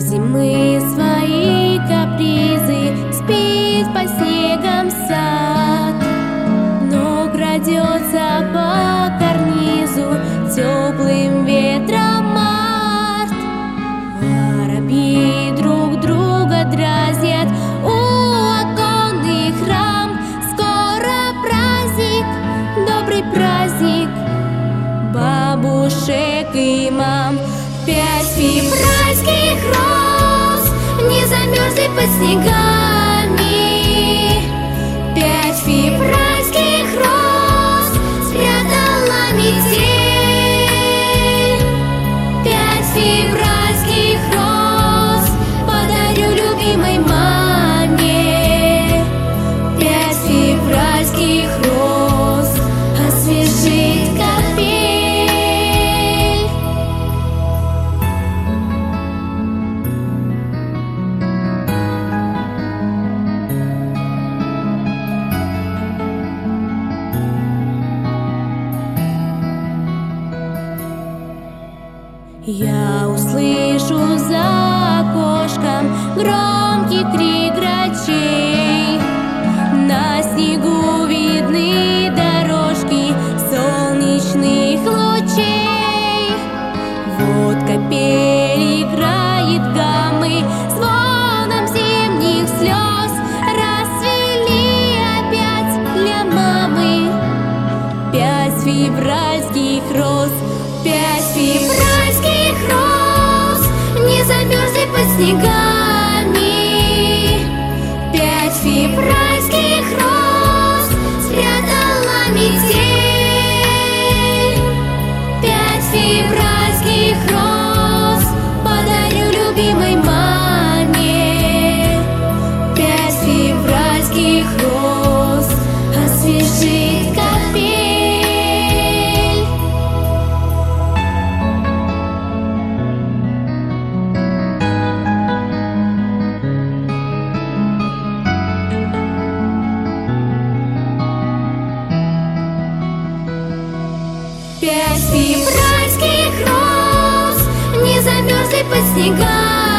зимы свои капризы, спит по снегам сад, но крадется по карнизу теплым ветром март. Воробьи друг друга дразнят у оконных рам. Скоро праздник, добрый праздник бабушек и мам. 5 февральских роз не замерзли под снегами. 5 февральских роз спрятала метель. 5 февральских роз подарю любимой маме. 5 февральских роз освежит капель. Я услышу за окошком громкий крик грачей. На снегу видны дорожки солнечных лучей. Вот капель играет гаммы звоном зимних слез. Расцвели опять для мамы 5 февральских роз. 5 февральских роз не замерзли под снегами. 5 февральских роз спрятала метель. 5 февральских роз подарю любимой маме. 5 февральских роз освежит капель. 5 февральских роз не замерзли под снегами.